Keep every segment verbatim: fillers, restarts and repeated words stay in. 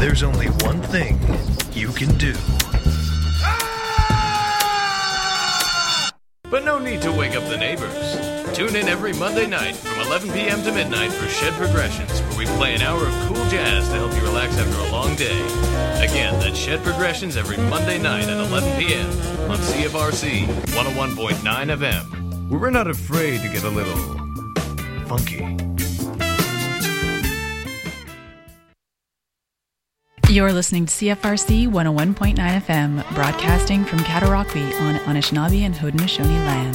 there's only one thing you can do. But no need to wake up the neighbors. Tune in every Monday night from eleven p.m. to midnight for Shed Progressions, where we play an hour of cool jazz to help you relax after a long day. Again, that's Shed Progressions every Monday night at eleven p.m. on C F R C one oh one point nine F M. We're not afraid to get a little funky. You're listening to C F R C one oh one point nine F M, broadcasting from Cataraqui on Anishinaabe and Haudenosaunee land.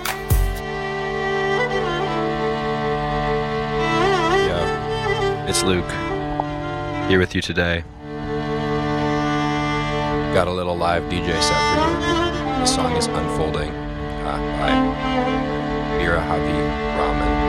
Yo, it's Luke, here with you today. Got a little live D J set for you. The song is Unfolding uh, by Mira Havi Raman.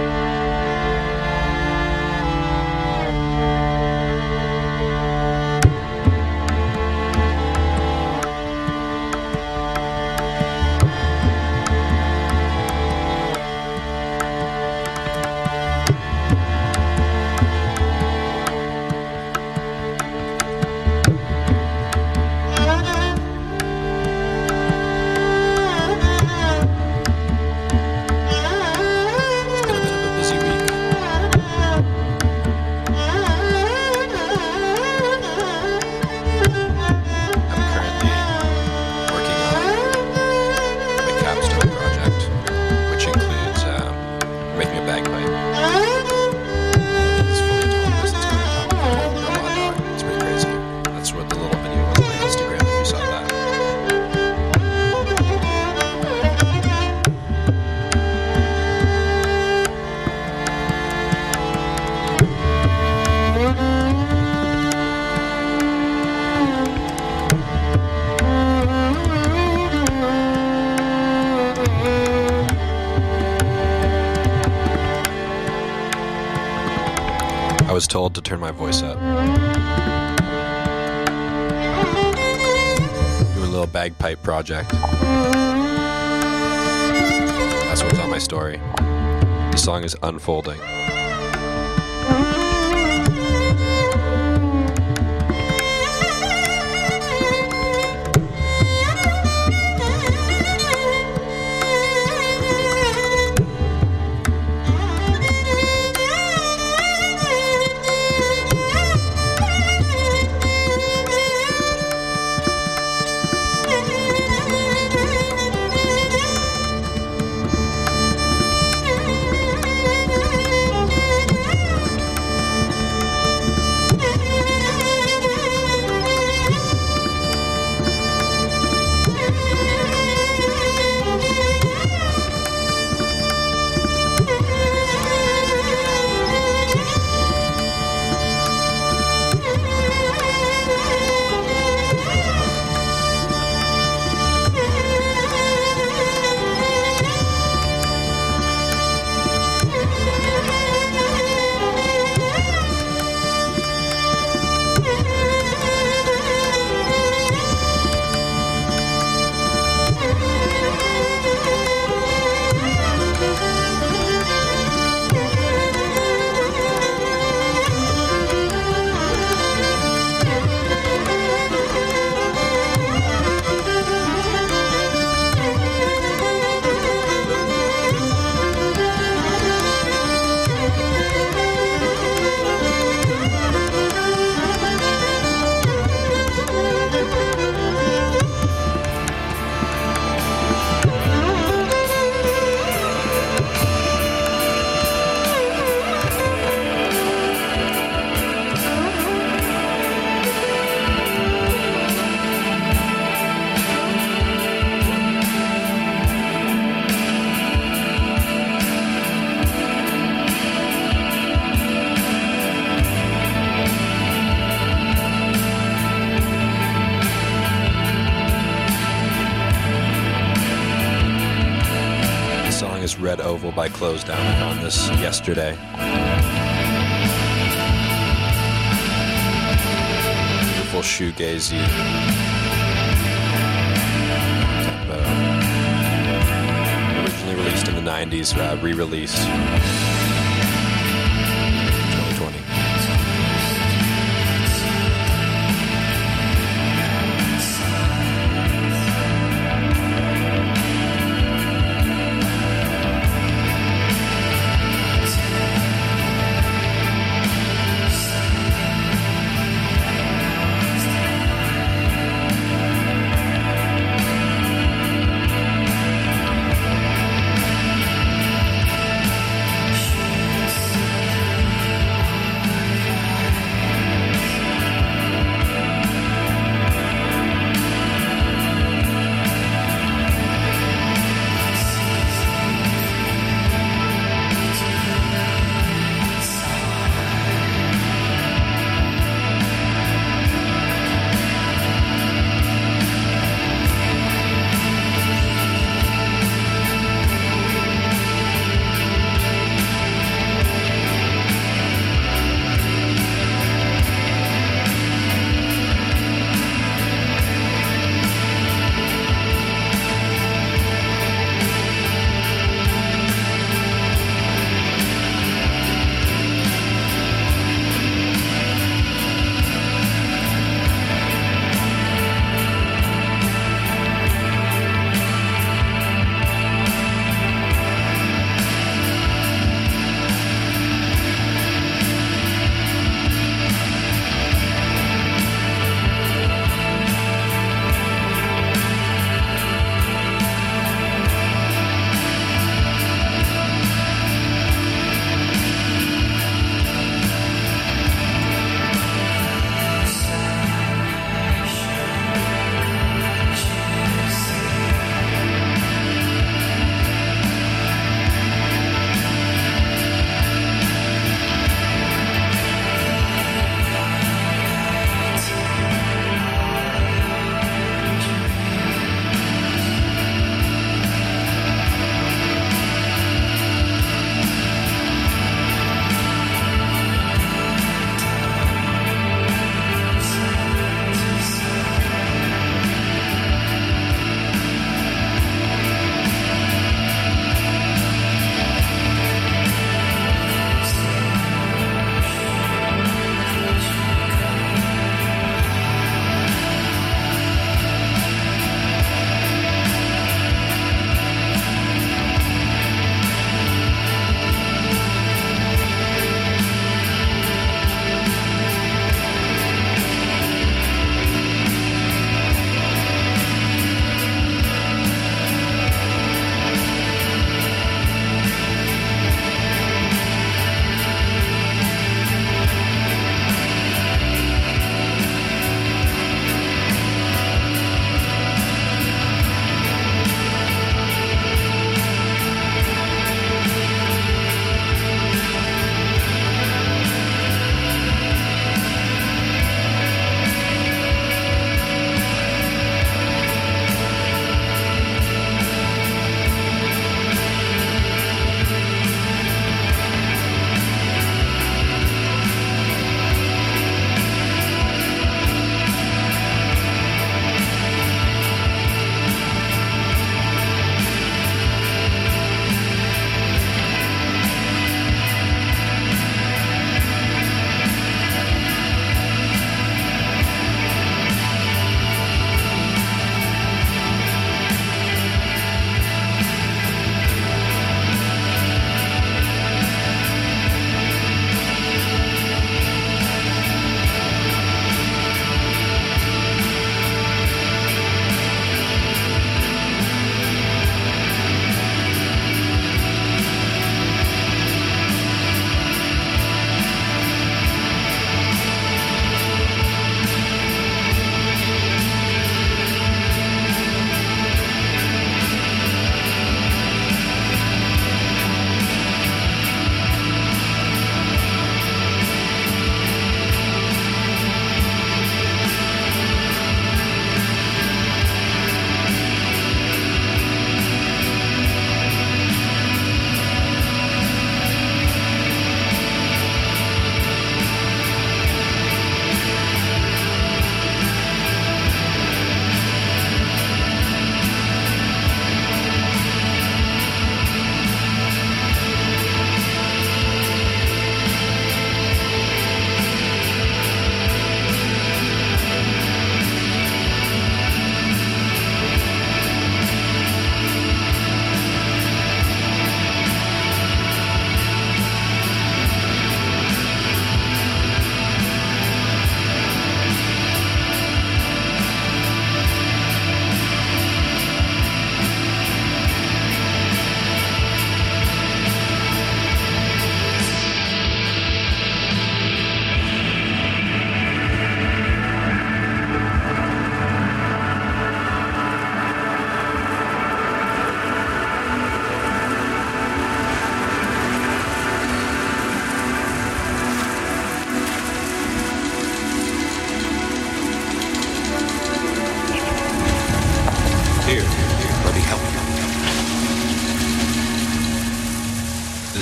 I was told to turn my voice up. Do a little bagpipe project. That's what's on my story. The song is Unfolding. Red Oval by Closed Down. I found this yesterday. Beautiful shoegazy tempo. Originally released in the nineties, uh, re-released twenty twenty.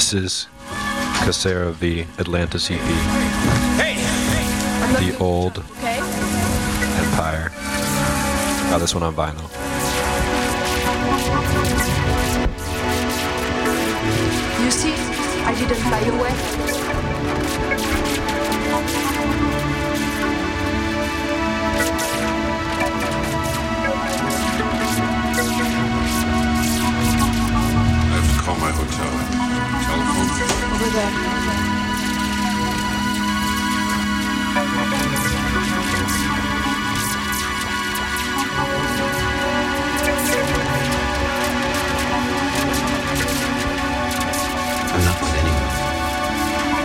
This is Casera V Atlantis E P. Hey! The Old Okay. Empire. Got this one on vinyl. You see, I didn't fly away. I have to call my hotel. Telephone? Over there. I'm not with anyone.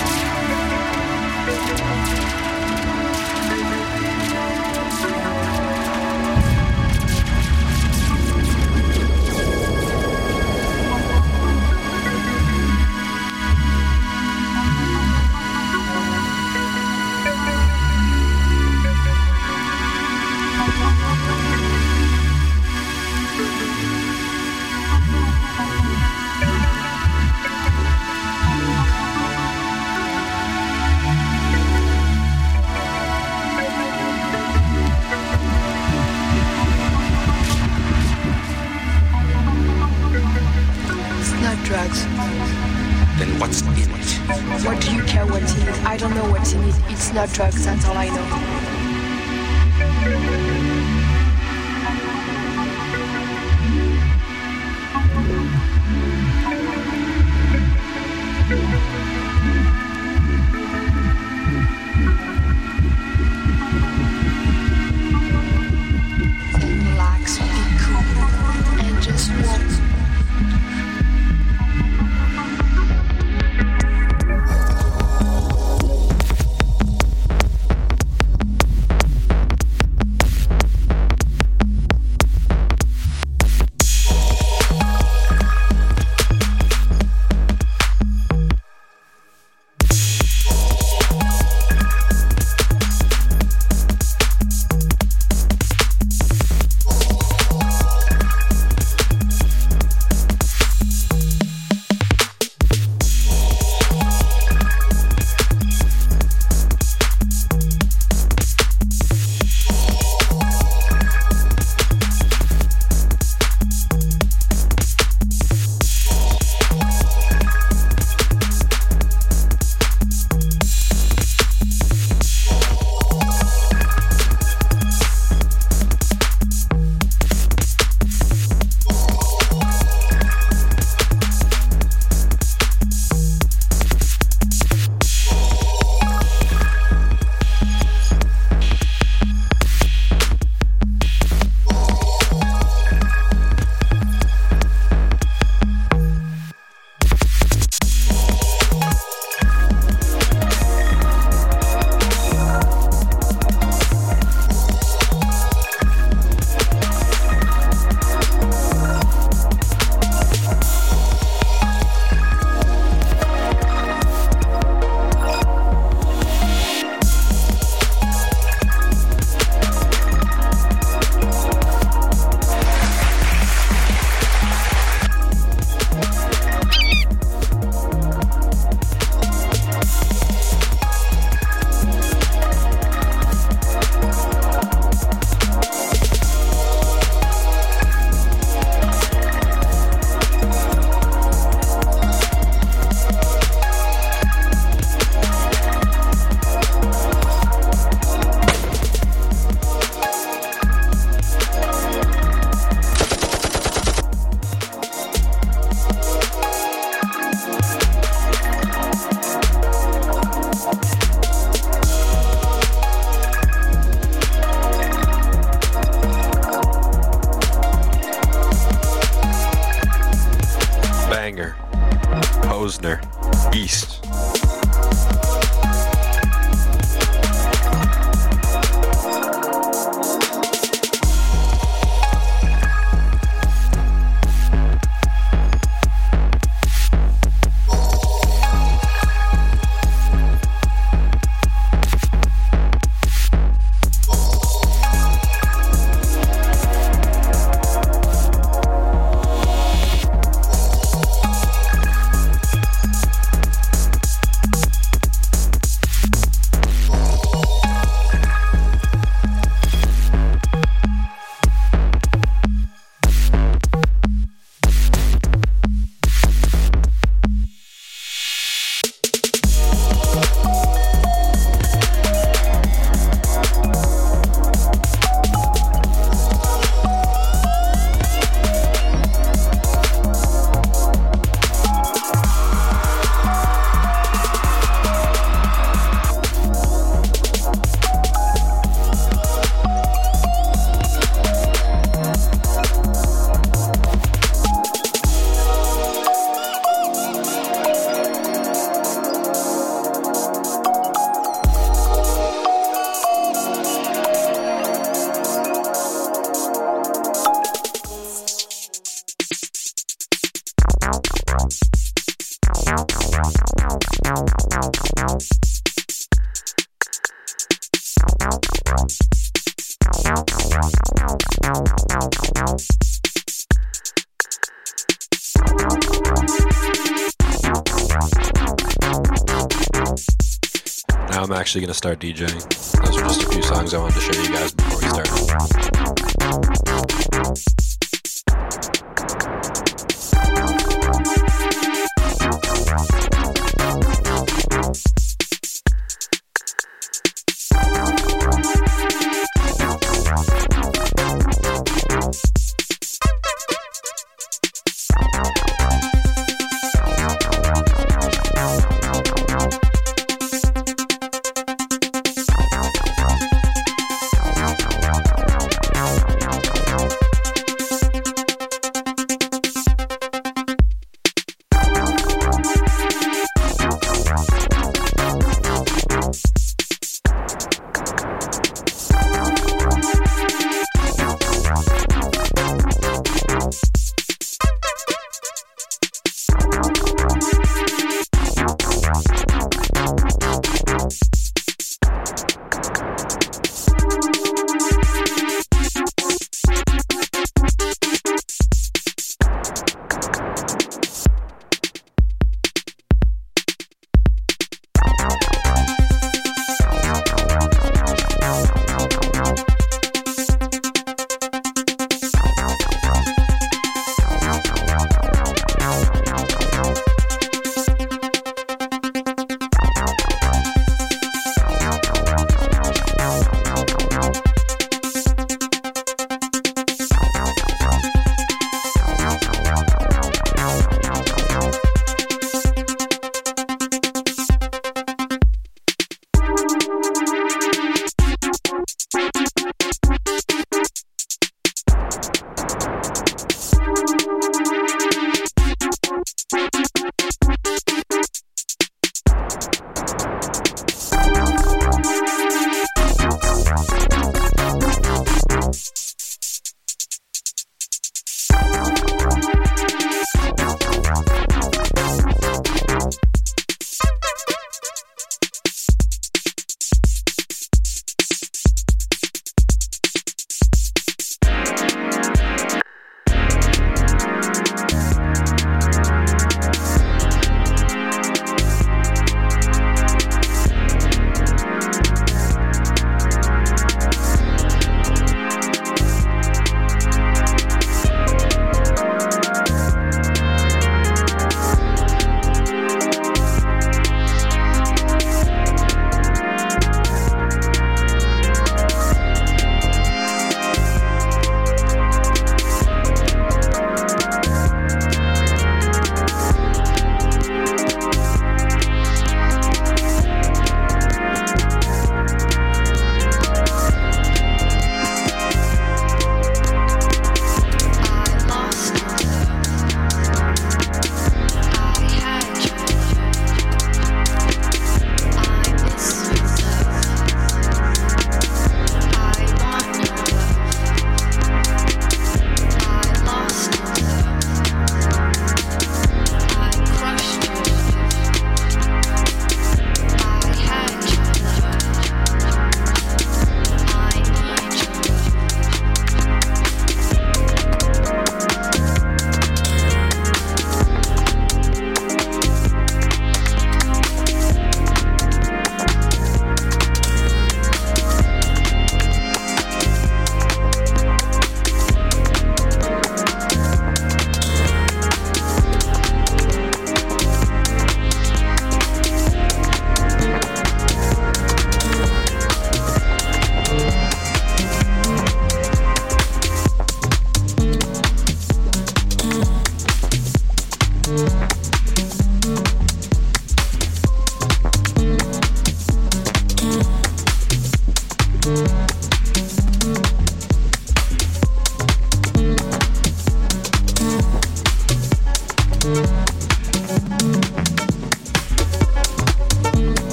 Drugs. Then what's in it? What do you care what's in it? I don't know what's in it. It's not drugs, that's all I know. Then relax, be cool, and just walk. now I'm actually going to start DJing. Those are just a few songs I wanted to show you guys before we start.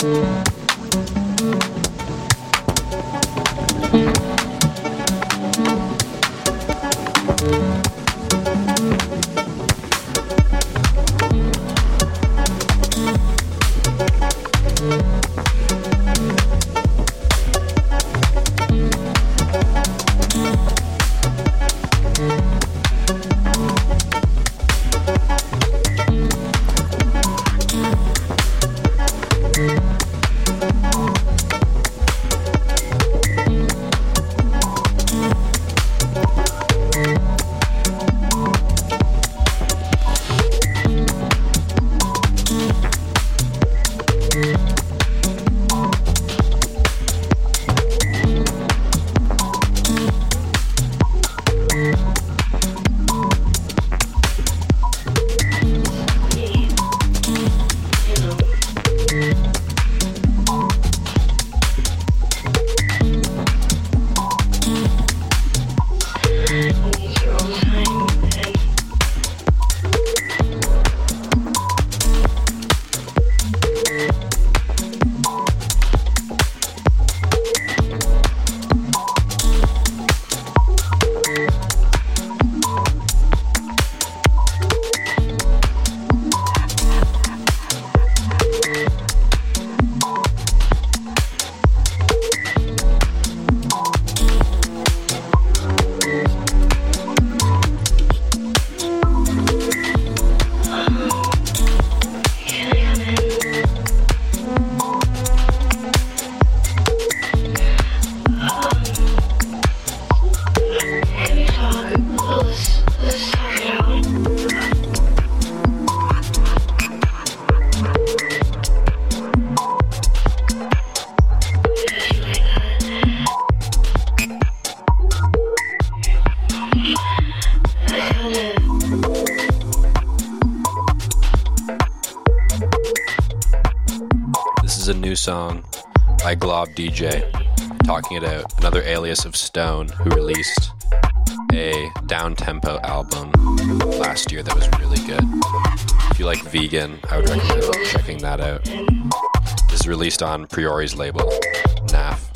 Song by Glob D J, Talking It Out, another alias of Stone, who released a down-tempo album last year that was really good. If you like vegan, I would recommend checking that out. This is released on Priori's label, N A F.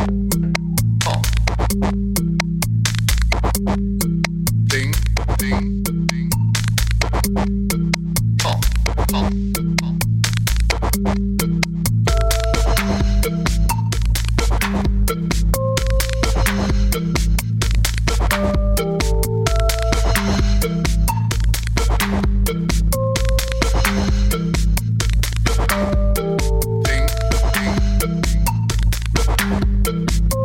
Ding, ding, ding.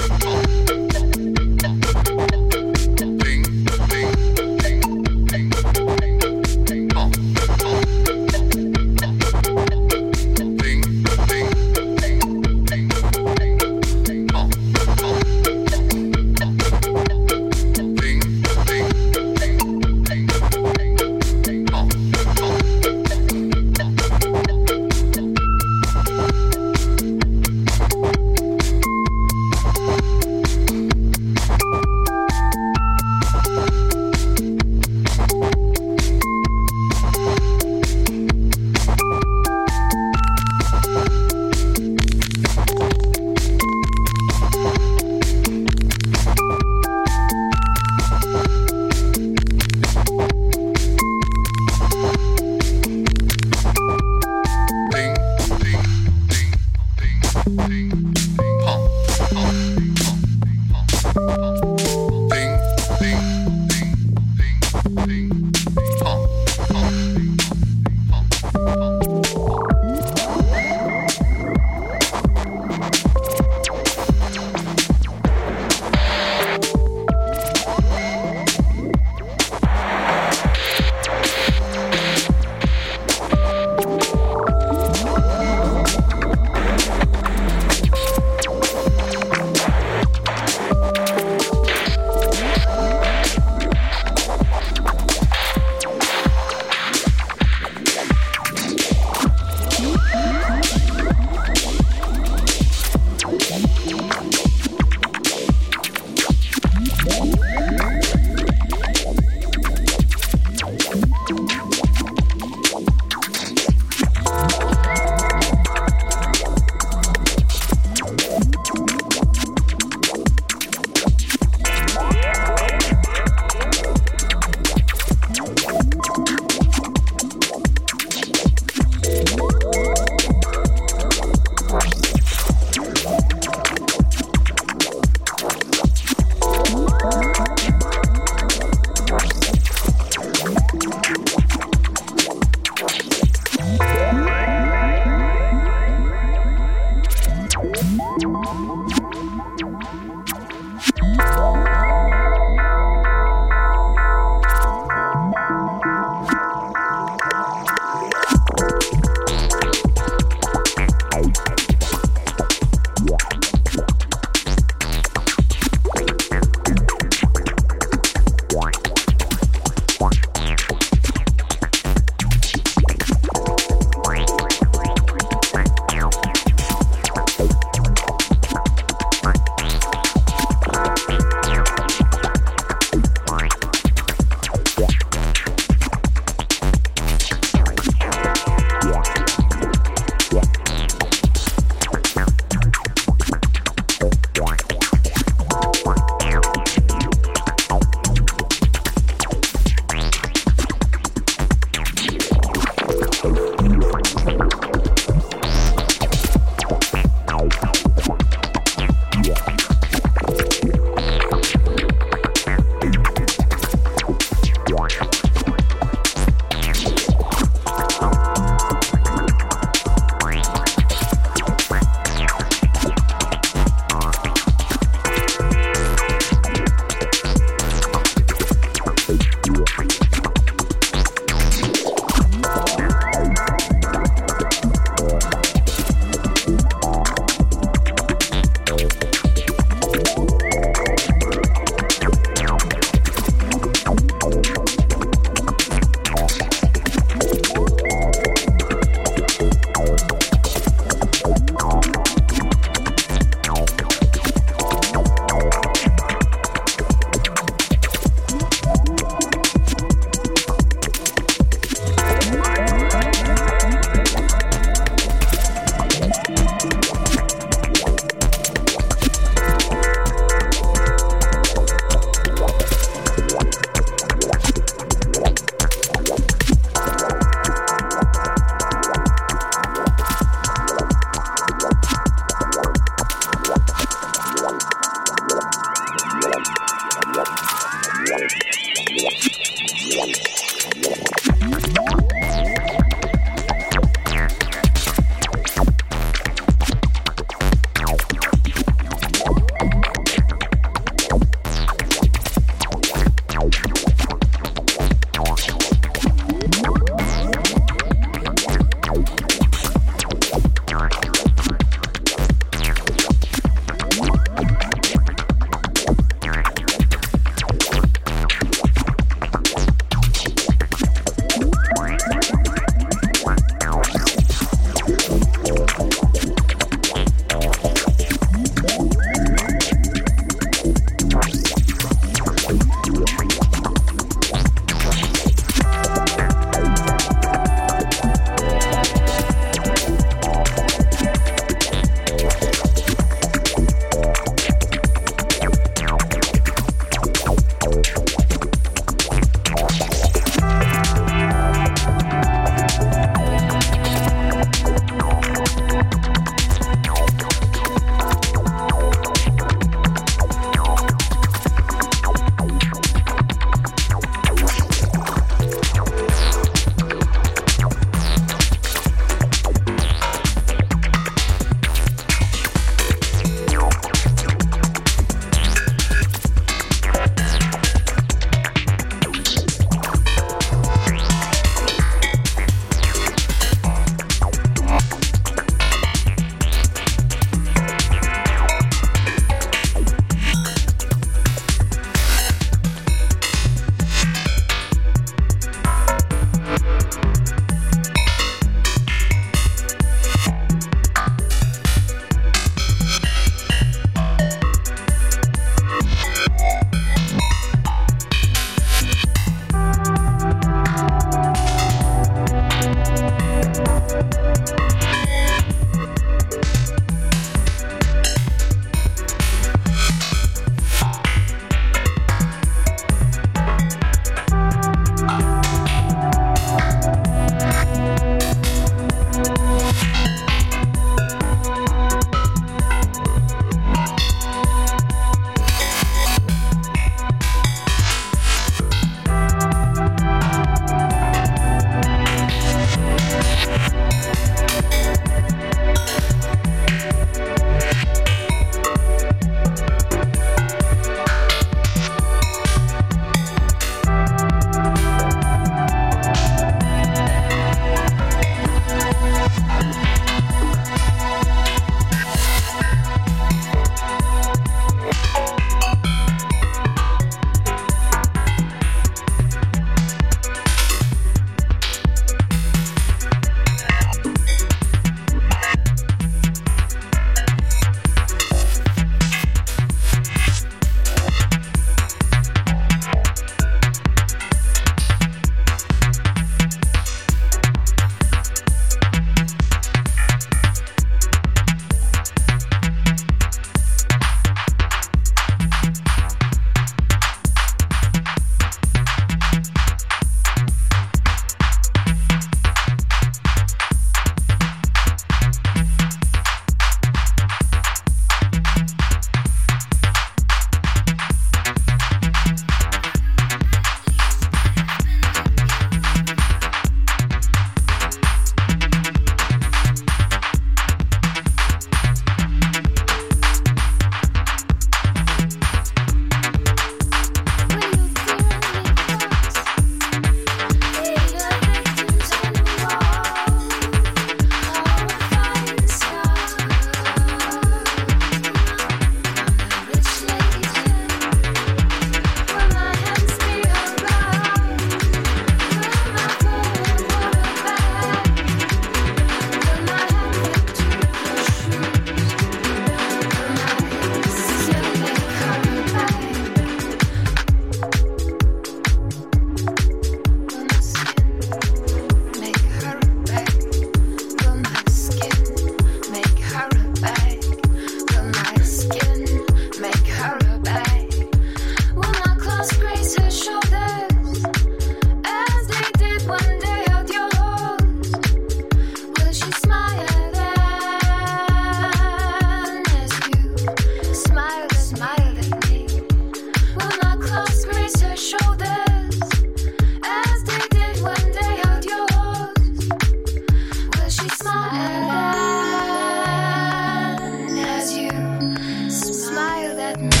at me.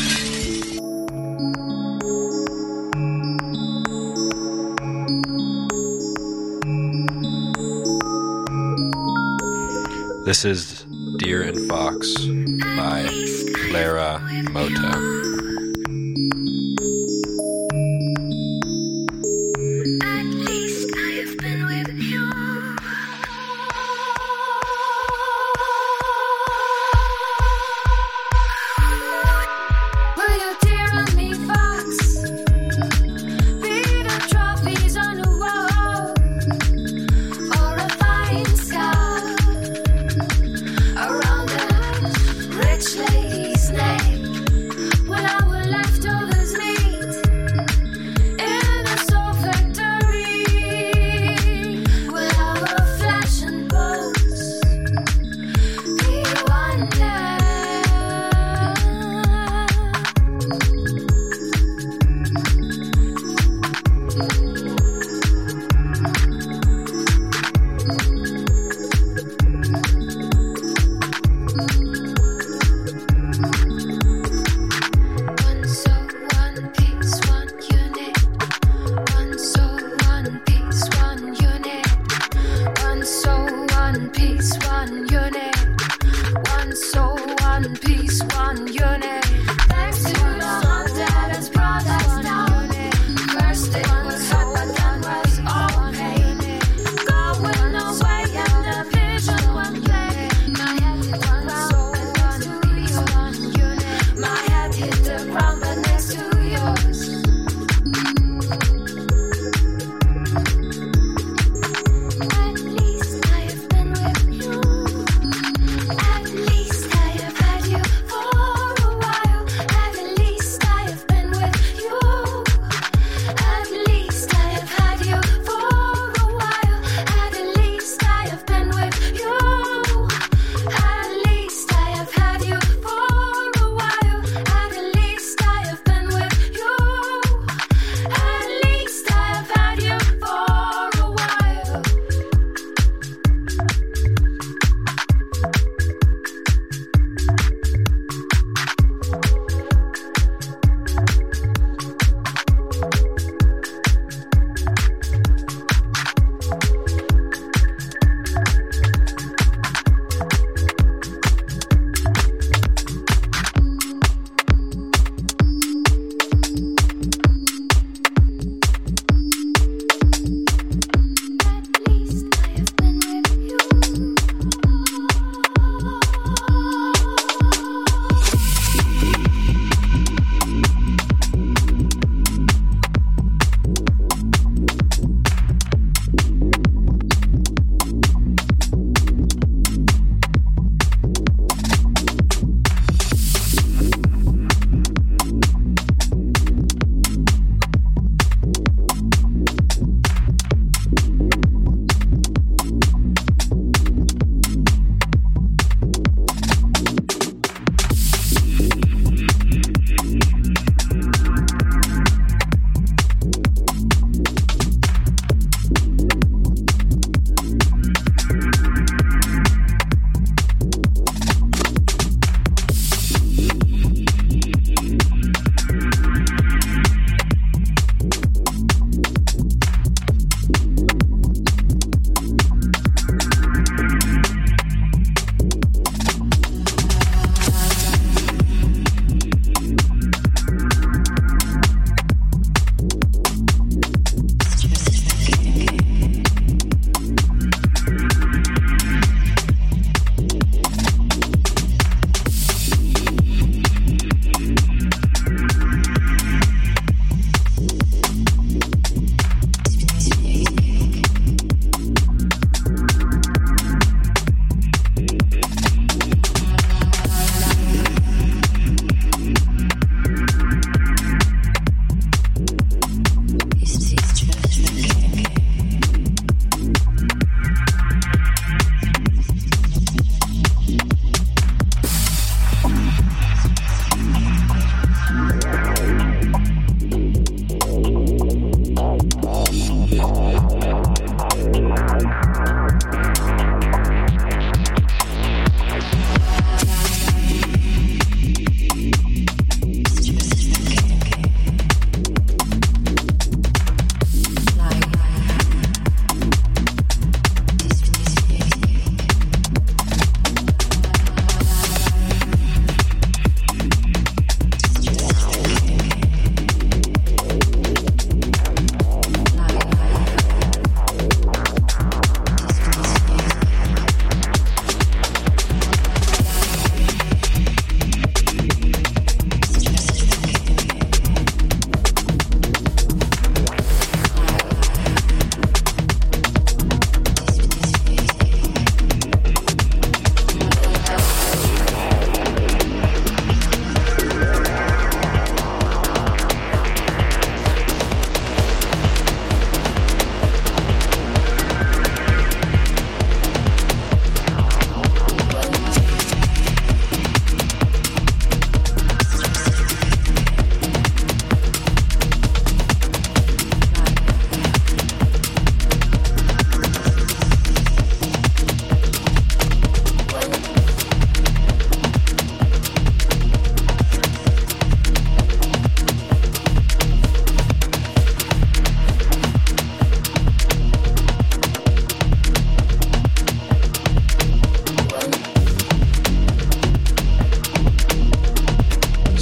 This is Deer and Fox by Clara Mota. Around a rich lady's neck. Will I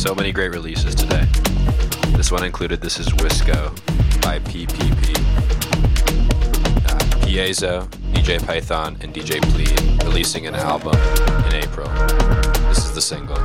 So many great releases today. This one included This Is Wisco by P P P. Uh, Piezo, D J Python, and D J Plead releasing an album in April. This is the single.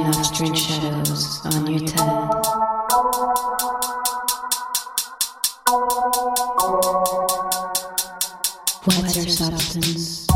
enough strange shadows on your tan. What's your substance?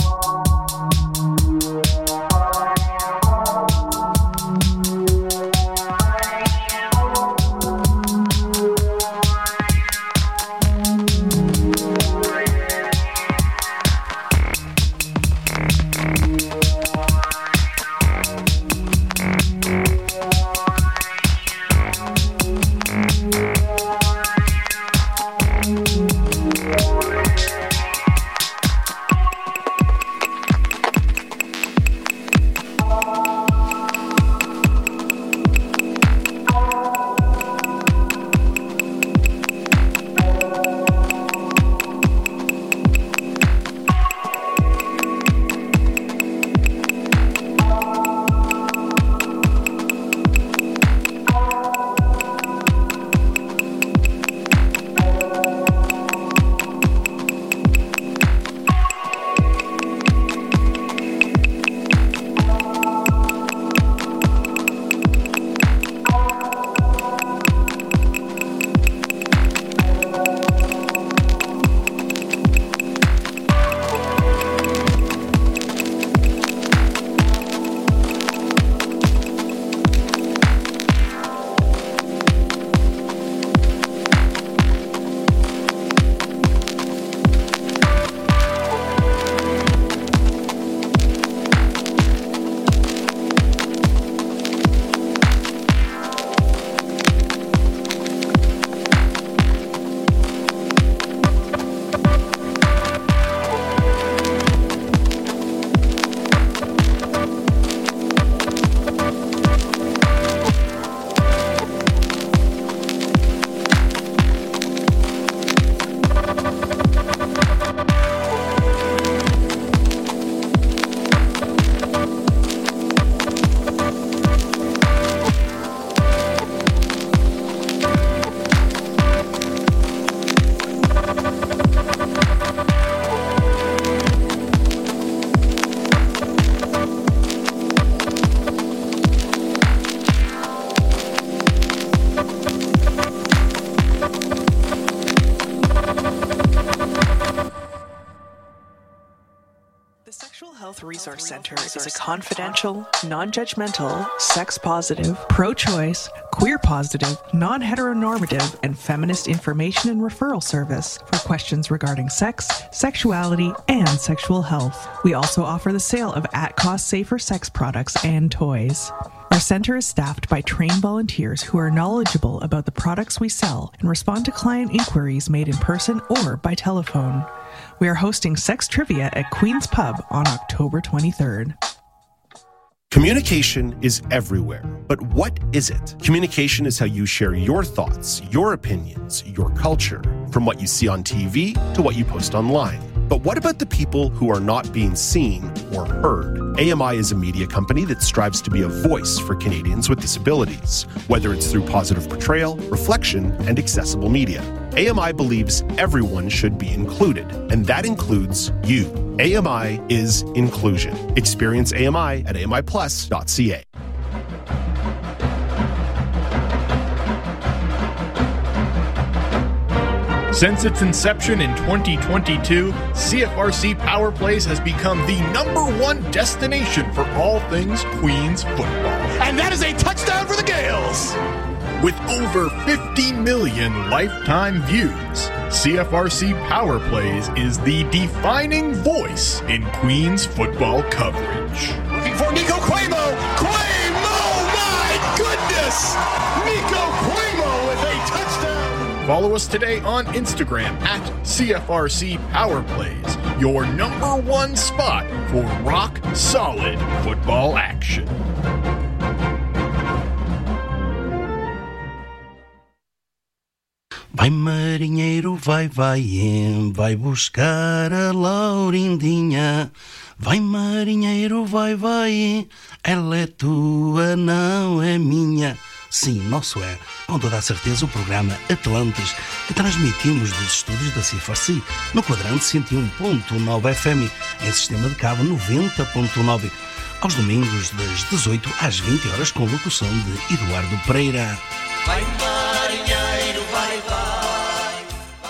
Resource Center is a confidential, non-judgmental, sex-positive, pro-choice, queer-positive, non-heteronormative, and feminist information and referral service for questions regarding sex, sexuality, and sexual health. We also offer the sale of at-cost safer sex products and toys. Our center is staffed by trained volunteers who are knowledgeable about the products we sell and respond to client inquiries made in person or by telephone. We are hosting Sex Trivia at Queen's Pub on October twenty-third. Communication is everywhere, but what is it? Communication is how you share your thoughts, your opinions, your culture, from what you see on T V to what you post online. But what about the people who are not being seen or heard? A M I is a media company that strives to be a voice for Canadians with disabilities, whether it's through positive portrayal, reflection, and accessible media. A M I believes everyone should be included, and that includes you. A M I is inclusion. Experience A M I at A M I plus dot C A. Since its inception in twenty twenty-two, C F R C Power Plays has become the number one destination for all things Queens football. And that is a touchdown for the Gales! With over fifty million lifetime views, C F R C Power Plays is the defining voice in Queens football coverage. Looking for Nico Cuomo! Cuomo! My goodness! Nico Cuomo with a touchdown! Follow us today on Instagram at C F R C Power Plays, your number one spot for rock solid football action. Vai marinheiro, vai, vai, vai buscar a Laurindinha. Vai marinheiro, vai, vai, ela é tua, não é minha. Sim, nosso é, com toda a certeza, o programa Atlantis, que transmitimos dos estúdios da C F R C, no quadrante cento e um ponto nove F M, em sistema de cabo noventa ponto nove. aos domingos das dezoito às vinte horas com locução de Eduardo Pereira. Vai marinheiro, vai, vai.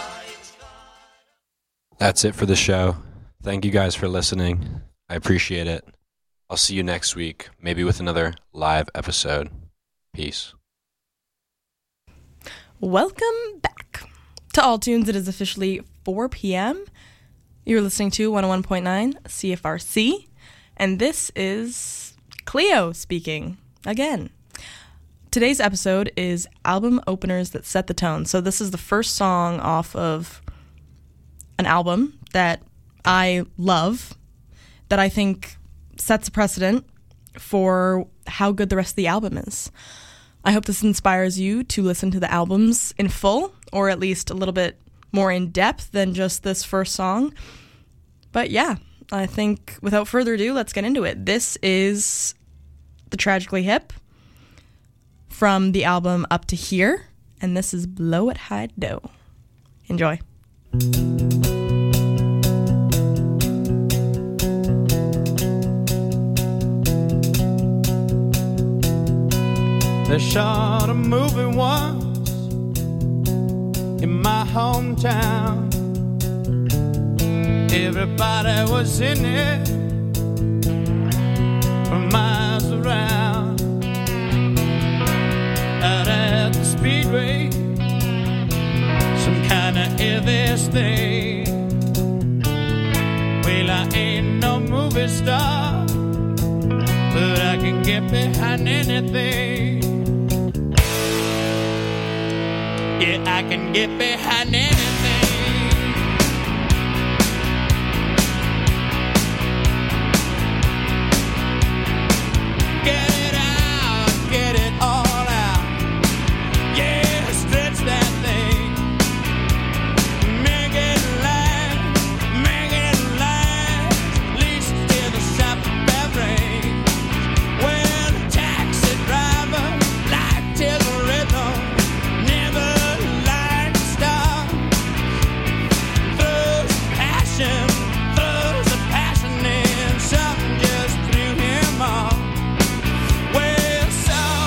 That's it for the show. Thank you guys for listening. I appreciate it. I'll see you next week, maybe with another live episode. Peace. Welcome back to All Tunes. It is officially four p.m. You're listening to one oh one point nine C F R C, and this is Cleo speaking again. Today's episode is album openers that set the tone. So this is the first song off of an album that I love, that I think sets a precedent for how good the rest of the album is. I hope this inspires you to listen to the albums in full, or at least a little bit more in depth than just this first song. But yeah, I think without further ado, let's get into it. This is The Tragically Hip from the album Up to Here, and this is Blow It High Dough. Enjoy. They shot a movie once in my hometown. Everybody was in it from miles around. Out at the speedway, some kind of heavy thing. Well, I ain't no movie star, but I can get behind anything. Yeah, I can get behind it.